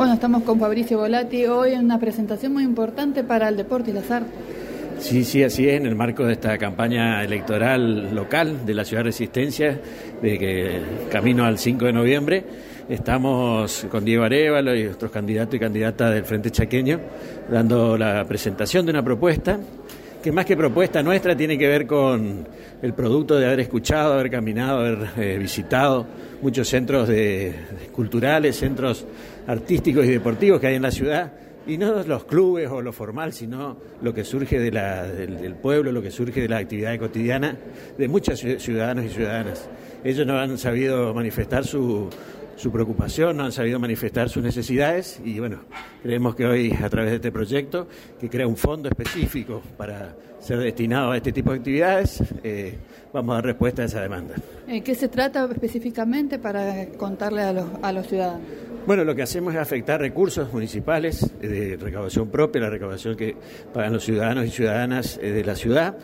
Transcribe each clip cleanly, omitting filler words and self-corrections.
Bueno, estamos con Fabricio Volati hoy en una presentación muy importante para el deporte y las artes. Sí, así es, en el marco de esta campaña electoral local de la Ciudad Resistencia, de que camino al 5 de noviembre, estamos con Diego Arévalo y otros candidatos y candidatas del Frente Chaqueño, dando la presentación de una propuesta, que más que propuesta nuestra tiene que ver con el producto de haber escuchado, haber caminado, haber visitado muchos centros culturales, centros artísticos y deportivos que hay en la ciudad, y no los clubes o lo formal, sino lo que surge del pueblo, lo que surge de la actividad cotidiana de muchos ciudadanos y ciudadanas. Ellos no han sabido manifestar su preocupación, no han sabido manifestar sus necesidades, y bueno, creemos que hoy, a través de este proyecto, que crea un fondo específico para ser destinado a este tipo de actividades, vamos a dar respuesta a esa demanda. ¿Qué se trata específicamente para contarle a los ciudadanos? Bueno, lo que hacemos es afectar recursos municipales de recaudación propia, la recaudación que pagan los ciudadanos y ciudadanas de la ciudad,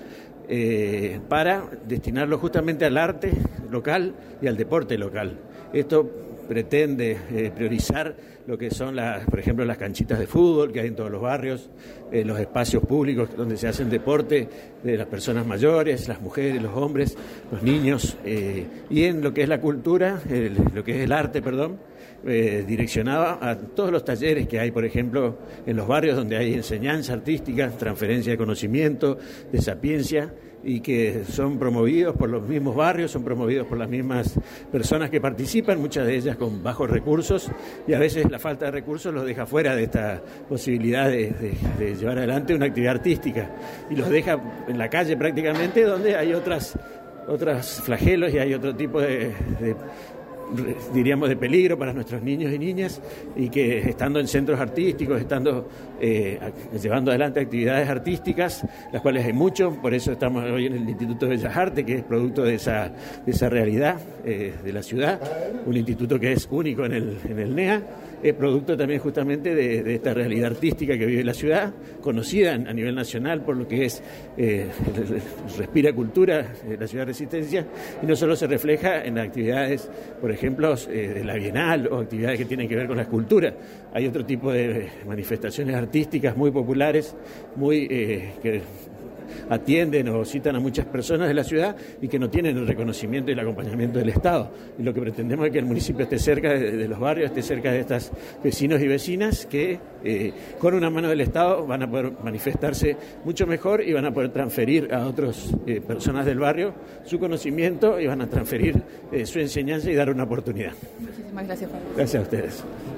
para destinarlo justamente al arte local y al deporte local. Esto pretende priorizar lo que son, por ejemplo, las canchitas de fútbol que hay en todos los barrios, los espacios públicos donde se hacen deporte de las personas mayores, las mujeres, los hombres, los niños, y en lo que es la cultura, lo que es el arte, direccionado a todos los talleres que hay, por ejemplo, en los barrios donde hay enseñanza artística, transferencia de conocimiento, de sapiencia, y que son promovidos por los mismos barrios, son promovidos por las mismas personas que participan, muchas de ellas con bajos recursos, y a veces la falta de recursos los deja fuera de esta posibilidad de llevar adelante una actividad artística, y los deja en la calle prácticamente, donde hay otros flagelos y hay otro tipo diríamos de peligro para nuestros niños y niñas, y que estando en centros artísticos, llevando adelante actividades artísticas, las cuales hay mucho, por eso estamos hoy en el Instituto de Bellas Artes, que es producto de esa realidad de la ciudad, un instituto que es único en el NEA, es producto también justamente de esta realidad artística que vive la ciudad, conocida a nivel nacional por lo que es respira cultura la Ciudad Resistencia, y no solo se refleja en las actividades, por ejemplo, de la Bienal o actividades que tienen que ver con la escultura. Hay otro tipo de manifestaciones artísticas muy populares, que atienden o citan a muchas personas de la ciudad y que no tienen el reconocimiento y el acompañamiento del Estado. Y lo que pretendemos es que el municipio esté cerca de los barrios, esté cerca de estas vecinos y vecinas que con una mano del Estado van a poder manifestarse mucho mejor y van a poder transferir a otras personas del barrio su conocimiento y van a transferir su enseñanza y dar una oportunidad. Muchísimas gracias, Pablo. Gracias a ustedes.